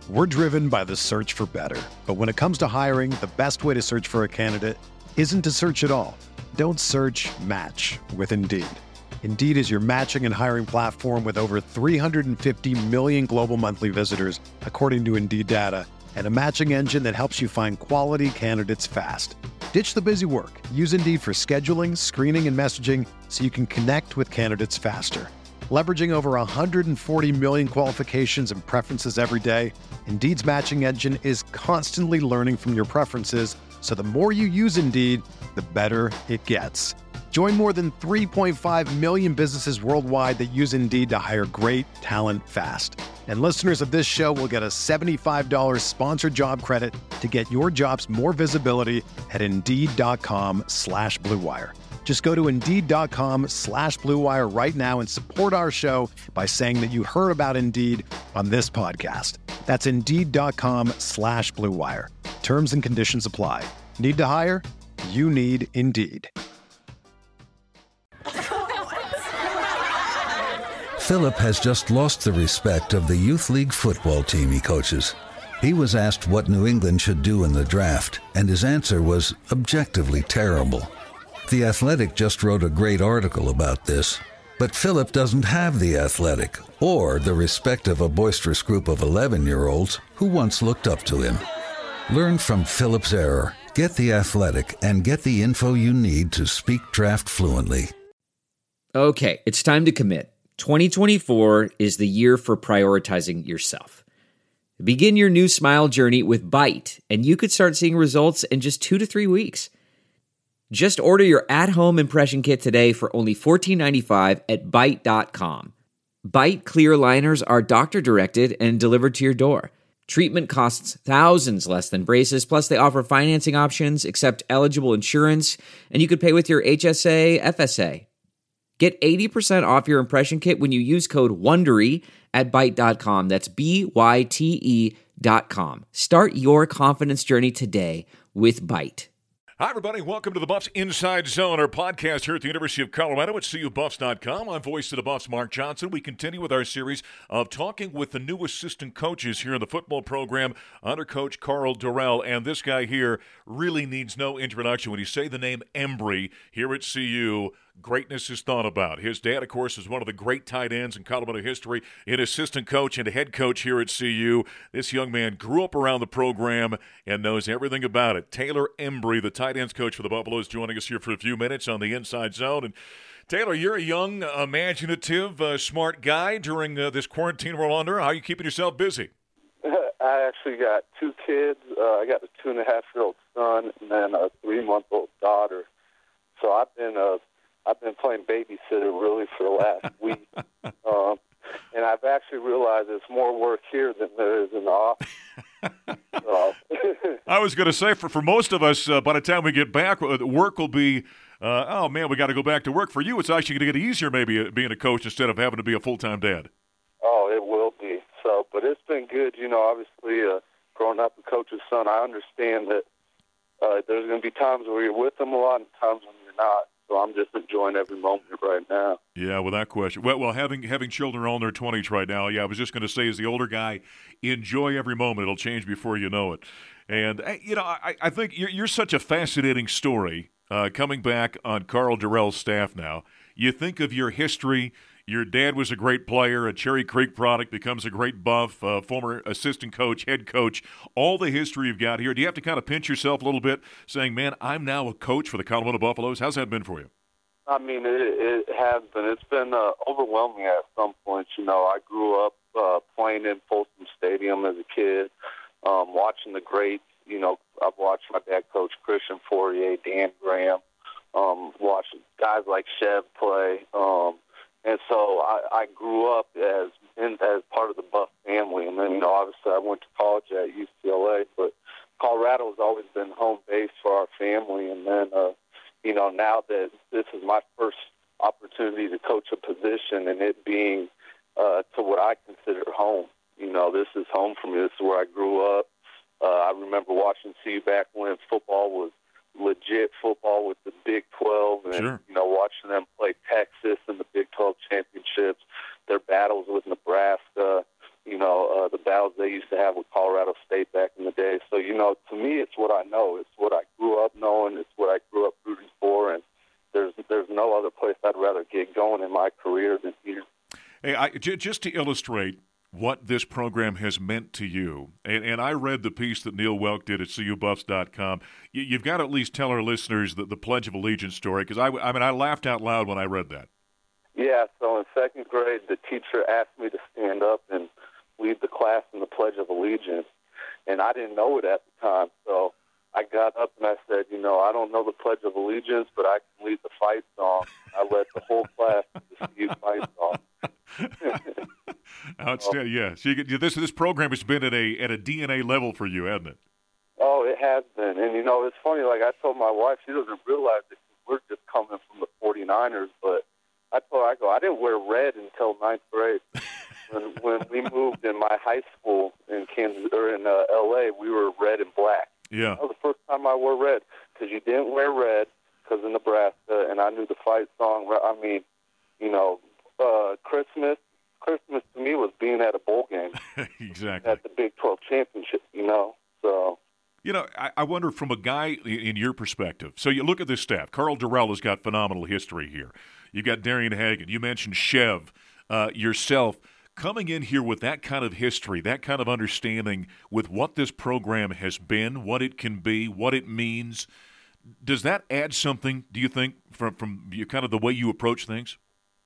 We're driven by the search for better. But when it comes to hiring, the best way to search for a candidate isn't to search at all. Don't search, match with Indeed. Indeed is your matching and hiring platform with over 350 million global monthly visitors, according to Indeed data, and a matching engine that helps you find quality candidates fast. Ditch the busy work. Use Indeed for scheduling, screening, and messaging so you can connect with candidates faster. Leveraging over 140 million qualifications and preferences every day, Indeed's matching engine is constantly learning from your preferences, so the more you use Indeed, the better it gets. Join more than 3.5 million businesses worldwide that use Indeed to hire great talent fast. And listeners of this show will get a $75 sponsored job credit to get your jobs more visibility at Indeed.com/Blue Wire. Just go to Indeed.com/Blue Wire right now and support our show by saying that you heard about Indeed on this podcast. That's Indeed.com/Blue Wire. Terms and conditions apply. Need to hire? You need Indeed. Philip has just lost the respect of the Youth League football team he coaches. He was asked what New England should do in the draft, and his answer was objectively terrible. The Athletic just wrote a great article about this, but Philip doesn't have The Athletic or the respect of a boisterous group of 11-year-olds who once looked up to him. Learn from Philip's error. Get The Athletic and get the info you need to speak draft fluently. Okay, it's time to commit. 2024 is the year for prioritizing yourself. Begin your new smile journey with Byte, and you could start seeing results in just 2 to 3 weeks. Just order your at-home impression kit today for only $14.95 at Byte.com. Byte clear liners are doctor-directed and delivered to your door. Treatment costs thousands less than braces, plus they offer financing options, accept eligible insurance, and you could pay with your HSA, FSA. Get 80% off your impression kit when you use code WONDERY at Byte.com. That's BYTE.com. Start your confidence journey today with Byte. Hi, everybody. Welcome to the Buffs Inside Zone, our podcast here at the University of Colorado at CUBuffs.com. I'm voice of the Buffs, Mark Johnson. We continue with our series of talking with the new assistant coaches here in the football program under Coach Karl Dorrell. And this guy here really needs no introduction. When you say the name Embry here at CU, greatness is thought about. His dad, of course, is one of the great tight ends in Colorado history, an assistant coach and a head coach here at CU. This young man grew up around the program and knows everything about it. Taylor Embry, the tight ends coach for the Buffaloes, joining us here for a few minutes on the Inside Zone. And Taylor, you're a young, imaginative, smart guy during this quarantine we're under. How are you keeping yourself busy? I actually got 2 kids. I got a 2.5-year-old son and then a 3-month-old daughter. So I've been playing babysitter really for the last week. And I've actually realized it's more work here than there is in the office. I was going to say, for most of us, by the time we get back, work will be, oh, man, we got to go back to work. For you, it's actually going to get easier maybe being a coach instead of having to be a full-time dad. Oh, it will be. So, but it's been good. You know, obviously, growing up a coach's son, I understand that there's going to be times where you're with them a lot and times when you're not. So I'm just enjoying every moment right now. Yeah, without question. Well, having children all in their 20s right now, yeah, I was just going to say, as the older guy, enjoy every moment. It'll change before you know it. And, you know, I think you're such a fascinating story coming back on Karl Dorrell's staff now. You think of your history. Your dad was a great player, a Cherry Creek product, becomes a great Buff, former assistant coach, head coach, all the history you've got here. Do you have to kind of pinch yourself a little bit, saying, man, I'm now a coach for the Colorado Buffaloes? How's that been for you? I mean, it has been. It's been overwhelming at some points. You know, I grew up playing in Folsom Stadium as a kid, watching the greats. You know, I've watched my dad coach Christian Fourier, Dan Graham, watched guys like Chev play. And so I grew up as part of the Buff family. And then, you know, obviously I went to college at UCLA, but Colorado has always been home base for our family. And then, you know, now that this is my first opportunity to coach a position and it being to what I consider home, you know, this is home for me. This is where I grew up. I remember watching CU back when football was legit football with the Big 12 and, sure, you know, watching them play Texas in the Big 12 championships, their battles with Nebraska. the battles they used to have with Colorado State back in the day. So, to me, it's what I know. It's what I grew up knowing. It's what I grew up rooting for, and there's no other place I'd rather get going in my career than here. Hey, just to illustrate what this program has meant to you, and I read the piece that Neil Welk did at CUBuffs.com. You've got to at least tell our listeners the Pledge of Allegiance story, because I laughed out loud when I read that. Yeah, so in second grade, the teacher asked me to stand up and lead the class in the Pledge of Allegiance, and I didn't know it at the time. So I got up and I said, I don't know the Pledge of Allegiance, but I can lead the fight song. I led the whole class to the CU fight song. Outstanding, yeah. So this program has been at a DNA level for you, hasn't it? Oh, it has been. And, it's funny, like I told my wife, she doesn't realize that we're just coming from the 49ers, but I told her, I didn't wear red until ninth grade. When we moved in my high school in Kansas or in L.A., we were red and black. Yeah. That was the first time I wore red, because you didn't wear red because of Nebraska, and I knew the fight song. I mean, Christmas to me was being at a bowl game. Exactly. At the Big 12 championship, so. I wonder from a guy in your perspective. So you look at this staff. Karl Dorrell has got phenomenal history here. You've got Darian Hagan. You mentioned Chev, yourself. Coming in here with that kind of history, that kind of understanding with what this program has been, what it can be, what it means, does that add something, do you think, from you kind of the way you approach things?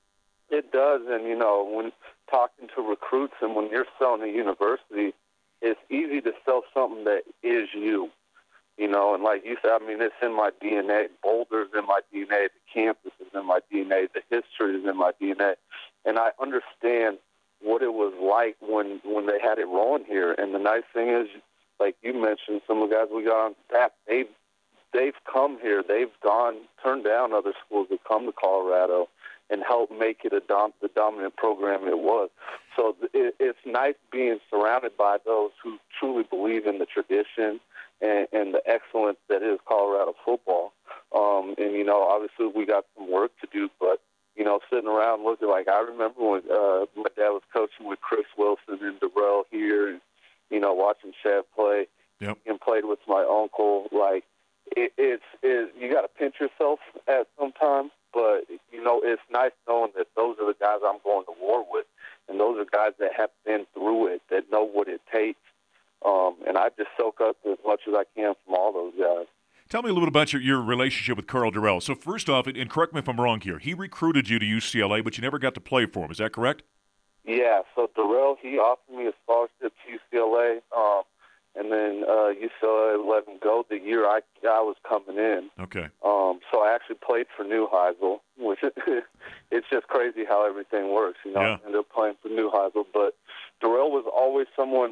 It does, and, when talking to recruits and when you're selling a university, it's easy to sell something that is you, and like you said, it's in my DNA. Boulder's in my DNA, the campus is in my DNA, the history is in my DNA, and I understand what it was like when they had it rolling here. And the nice thing is, like you mentioned, some of the guys we got on staff, they've come here, turned down other schools to come to Colorado and help make it the dominant program it was. So it's nice being surrounded by those who truly believe in the tradition and the excellence that is Colorado football. And, obviously we got some work to do, but, sitting around looking, like I remember when my dad was coaching with Chris Wilson and Dorrell here and, watching Chev play. Yep. And played with my uncle. Like, it's you got to pinch yourself at some time, but, it's nice knowing that those are the guys I'm going to war with, and those are guys that have been through it, that know what it takes. And I just soak up as much as I can from all those guys. Tell me a little bit about your relationship with Karl Dorrell. So first off, and correct me if I'm wrong here, he recruited you to UCLA, but you never got to play for him. Is that correct? Yeah, so Dorrell, he offered me a scholarship to UCLA, and then UCLA let him go the year I was coming in. Okay. So I actually played for Neuheisel, which it's just crazy how everything works. Yeah. I ended up playing for Neuheisel, but Dorrell was always someone.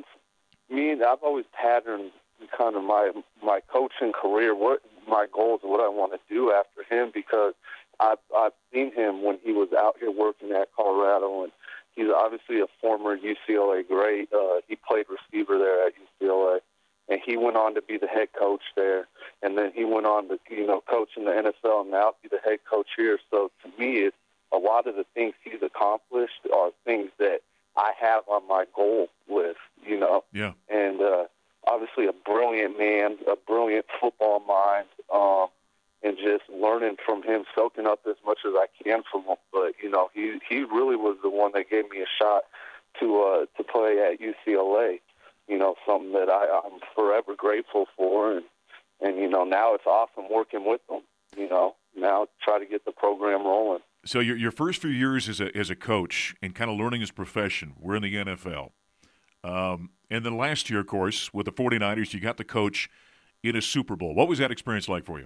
I've always patterned kind of my coaching career, what my goals, what I want to do after him, because I've seen him when he was out here working at Colorado, and he's obviously a former UCLA great. He played receiver there at UCLA, and he went on to be the head coach there, and then he went on to coach in the NFL and now be the head coach here. So to me, it's a lot of the things he's accomplished are things that I have on my goal list. Yeah. And obviously a brilliant man, a brilliant football mind, and just learning from him, soaking up as much as I can from him. But, he really was the one that gave me a shot to play at UCLA, something that I'm forever grateful for. And now it's awesome working with them, now try to get the program rolling. So your first few years as a coach and kind of learning his profession, we're in the NFL. And then last year, of course, with the 49ers, you got the coach in a Super Bowl. What was that experience like for you?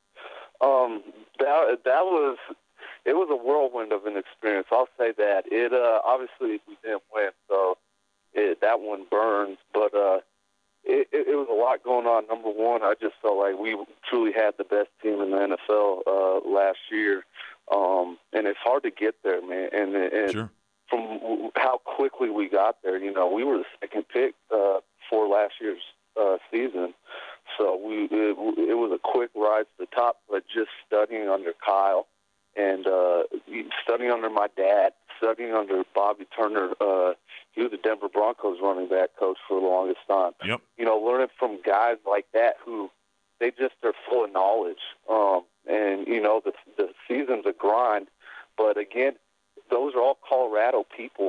It was a whirlwind of an experience. I'll say that. It obviously we didn't win, so that one burns. But it was a lot going on. Number one, I just felt like we truly had the best team in the NFL last year, and it's hard to get there, man. And sure. From how quickly we got there, we were the second pick for last year's season. So it was a quick rise to the top, but just studying under Kyle and studying under my dad, studying under Bobby Turner, He was a Denver Broncos running back coach for the longest time. Yep. Learning from guys like that who they just are full of knowledge. And the season's a grind, but again, those are all Colorado people.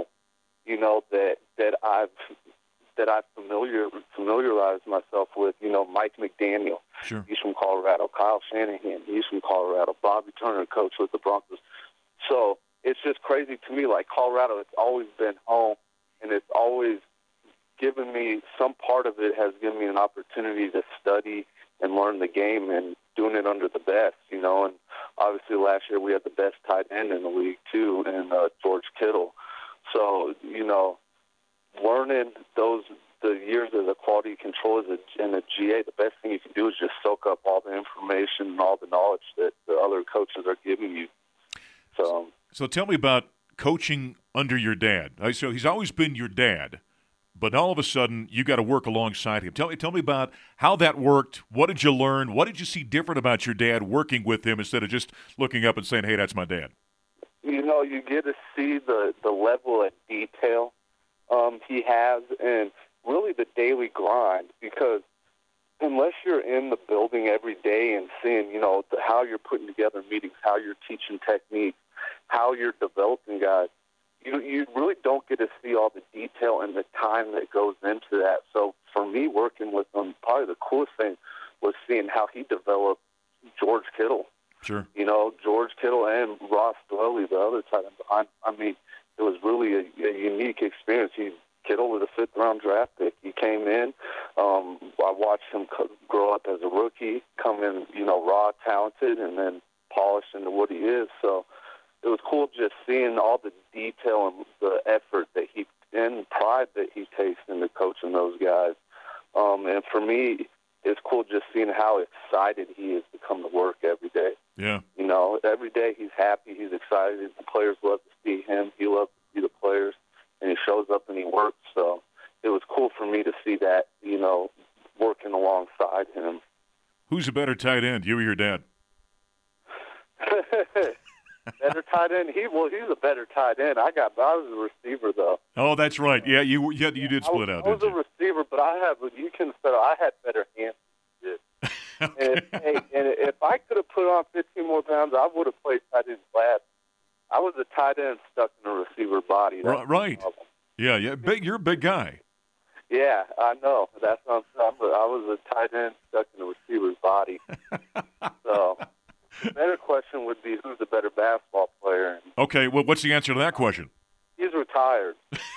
That I've familiarized myself with. Mike McDaniel. Sure. He's from Colorado. Kyle Shanahan. He's from Colorado. Bobby Turner, coach with the Broncos. So it's just crazy to me. Like Colorado, it's always been home, and it's always given me some part of it has given me an opportunity to study and learn the game and doing it under the best. And obviously last year we had the best tight end in the league too, and George Kittle. So learning the years as a quality control and a GA, the best thing you can do is just soak up all the information and all the knowledge that the other coaches are giving you. So tell me about coaching under your dad. So he's always been your dad, but all of a sudden you got to work alongside him. Tell me about how that worked. What did you learn? What did you see different about your dad working with him instead of just looking up and saying, "Hey, that's my dad"? You get to see the level of detail he has, and really the daily grind, because unless you're in the building every day and seeing, how you're putting together meetings, how you're teaching techniques, how you're developing guys, you really don't get to see all the detail and the time that goes into that. So for me, working with him, probably the coolest thing was seeing how he developed George Kittle. Sure. George Kittle and Ross Dwelley, the other tight end behind. I mean, it was really a unique experience. Kittle was a 5th-round draft pick. He came in. I watched him grow up as a rookie, come in, raw, talented, and then polished into what he is. So it was cool just seeing all the detail and the effort that and pride that he takes into coaching those guys. And for me, it's cool just seeing how excited he is to come to work every day. Yeah. Every day he's happy, he's excited. The players love to see him. He loves to see the players, and he shows up and he works. So it was cool for me to see that, working alongside him. Who's a better tight end, you or your dad? Better tight end? He's a better tight end. I was a receiver, though. Oh, that's right. Yeah, you did split out, didn't you? I was a receiver, but I had better hands than you did. Okay. And if I could have put on 15 more pounds, I would have played tight end class. I was a tight end stuck in a receiver body. Right. Yeah. You're a big guy. Yeah, I know. That's what I'm saying. I was a tight end stuck in a receiver's body. So the better question would be, who's the better basketball player? Okay, well, what's the answer to that question? He's retired.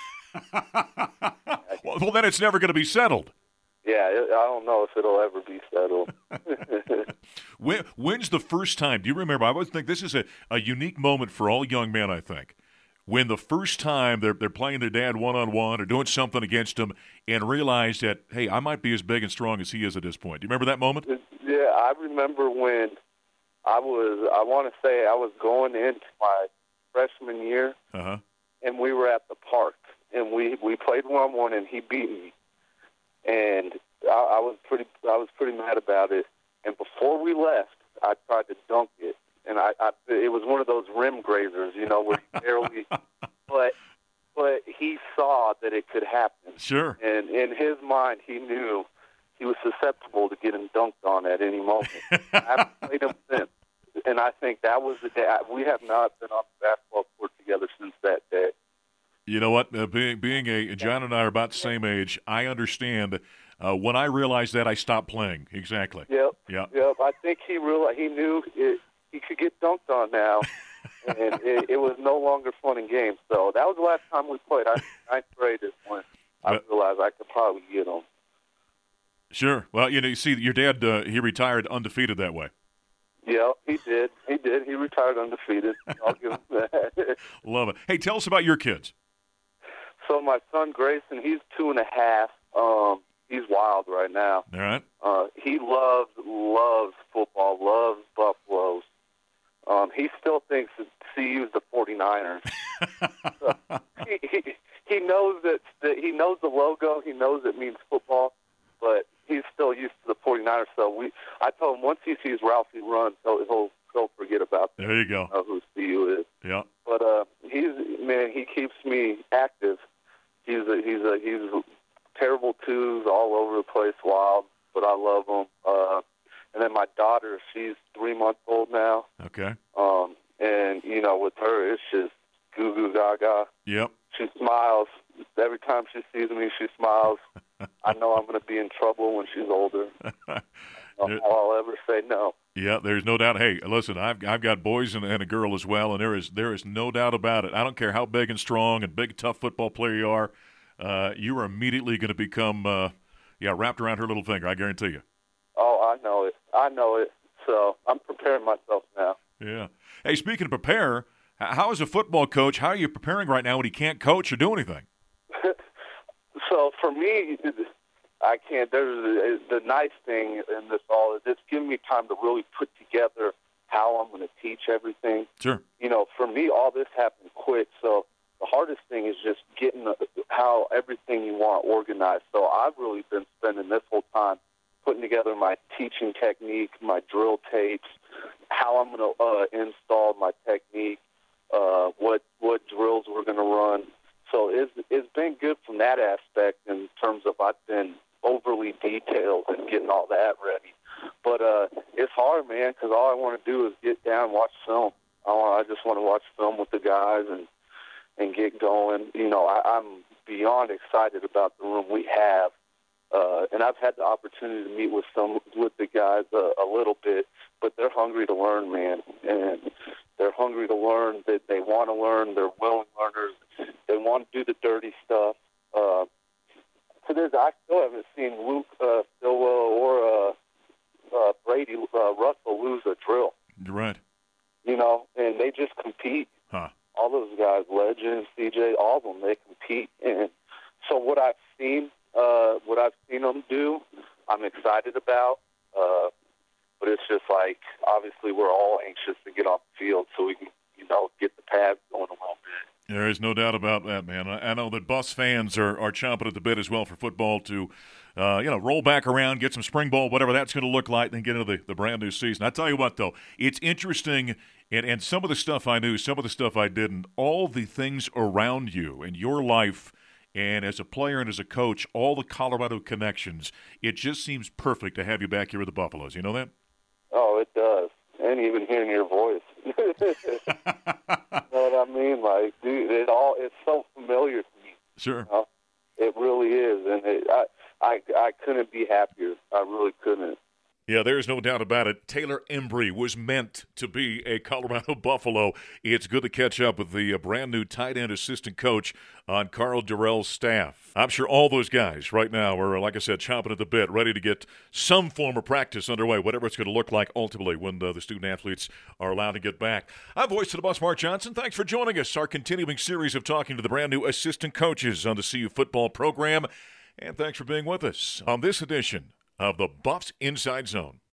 Well, then it's never going to be settled. Yeah, I don't know if it'll ever be settled. When's the first time? Do you remember? I always think this is a unique moment for all young men, I think. When the first time they're playing their dad one-on-one or doing something against him and realize that, hey, I might be as big and strong as he is at this point. Do you remember that moment? Yeah, I remember when I want to say I was going into my freshman year, and we were at the park, and we played one-on-one, and he beat me. And I was pretty mad about it. And before we left, I tried to dunk it, and it was one of those rim grazers, where you barely. But he saw that it could happen. Sure. And in his mind, he knew he was susceptible to getting dunked on at any moment. I haven't played him since, and I think that was the day. We have not been on the basketball court together since that day. You know what? Being John and I are about the same age, I understand. When I realized that, I stopped playing. Exactly. Yep. Yeah. Yep. I think he knew he could get dunked on now, and it was no longer fun and games. So that was the last time we played. Ninth grade is when I realized I could probably get him. Sure. Well, you see, your dad, he retired undefeated that way. Yeah, he did. He retired undefeated. I'll give him that. Love it. Hey, tell us about your kids. So my son Grayson, he's 2.5. He's wild right now. All right. He loves football, loves Buffaloes. He still thinks that CU's the 49ers. He knows that he knows the logo. He knows it means football, but he's still used to the 49ers. So I told him once he sees Ralphie run, he'll forget about that. There you go. Who CU is. Yeah. But he keeps me active. He's love them. And then my daughter, she's 3 months old now. Okay. And, you know, with her, it's just goo goo gaga. Yep. She smiles. Every time she sees me, she smiles. I know I'm going to be in trouble when she's older. I'll ever say no. Yeah, there's no doubt. Hey, listen, I've got boys and a girl as well, and there is no doubt about it. I don't care how big and strong and big, tough football player you are immediately going to become, wrapped around her little finger, I guarantee you. Oh, I know it. So I'm preparing myself now. Yeah. Hey, speaking of prepare, how is a football coach, how are you preparing right now when he can't coach or do anything? So for me, I can't. There's the nice thing in this all is it's giving me time to really put together how I'm going to teach everything. Sure. You know, for me, all this happened quick. So the hardest thing is just getting how everything you want organized. So I've really been spending this whole time putting together my teaching technique, my drill tapes, how I'm going to install my technique, what drills we're going to run. So it's been good from that aspect in terms of I've been overly detailed and getting all that ready. But it's hard, man, because all I want to do is get down and watch film. I just want to watch film with the guys and get going. You know, I'm beyond excited about the room we have. And I've had the opportunity to meet with the guys a little bit, but they're hungry to learn, man. And they're hungry to learn. They want to learn. They're willing learners. They want to do the dirty stuff. I still haven't seen Luke Stillwell or Brady Russell lose a drill. Right. You know, and they just compete. Huh. All those guys, Legend, CJ, all of them, they compete. And so what I've seen them do, I'm excited about. But it's just like, obviously, we're all anxious to get off the field so we can, you know, get the pads going a little bit. There is no doubt about that, man. I know that Buffs fans are chomping at the bit as well for football to, roll back around, get some spring ball, whatever that's going to look like, then get into the brand new season. I tell you what, though, it's interesting, and some of the stuff I knew, some of the stuff I didn't, all the things around you in your life, and as a player and as a coach, all the Colorado connections, it just seems perfect to have you back here with the Buffaloes. You know that? Oh, it does. And even hearing your voice. You know what I mean? Like, dude, it's so familiar to me. Sure. You know? It really is. And I couldn't be happier. I really couldn't. Yeah, there's no doubt about it. Taylor Embry was meant to be a Colorado Buffalo. It's good to catch up with the brand-new tight end assistant coach on Karl Dorrell's staff. I'm sure all those guys right now are, like I said, chomping at the bit, ready to get some form of practice underway, whatever it's going to look like ultimately when the student-athletes are allowed to get back. I'm Voice of the Buffs, Mark Johnson. Thanks for joining us. Our continuing series of talking to the brand-new assistant coaches on the CU football program. And thanks for being with us on this edition of the Buffs Inside Zone.